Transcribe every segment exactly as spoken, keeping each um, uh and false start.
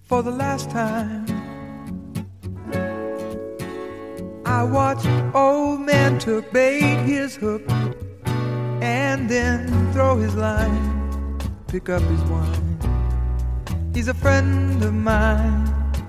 for the last time. I watched old man took bait his hook and then throw his line, pick up his wine. He's a friend of mine,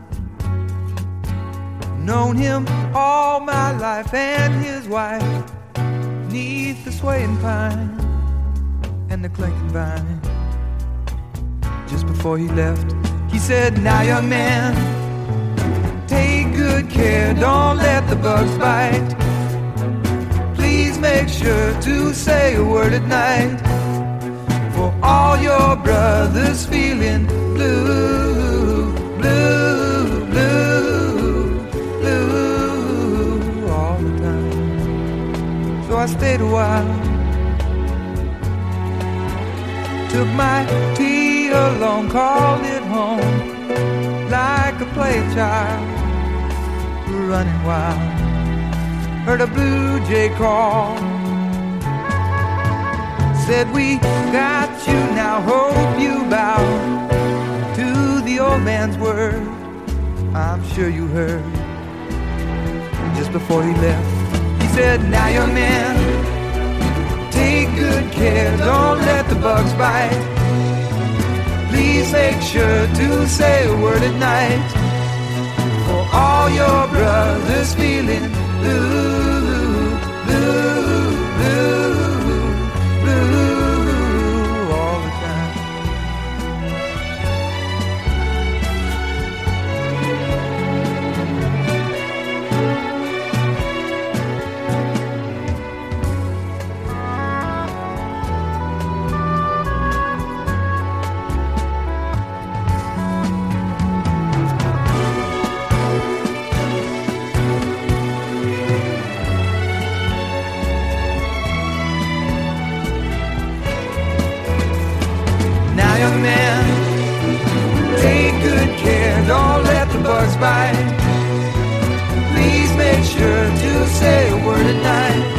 known him all my life, and his wife neath the swaying pine and the clinking vine. Just before he left, he said, "Now young man, take good care, don't let the bugs bite. Please make sure to say a word at night for all your brothers feeling blue, blue, blue, blue all the time." So I stayed a while, took my tea along, called it home like a play child running wild. Heard a blue jay call, said, "We got you now, hope you bow to the old man's word." I'm sure you heard. Just before he left, he said, "Now young man, take good care, don't let the bugs bite. Please make sure to say a word at night for all your brothers feeling blue, blue, blue, blue all the time." Young man, take good care, don't let the bugs bite. Please make sure to say a word at night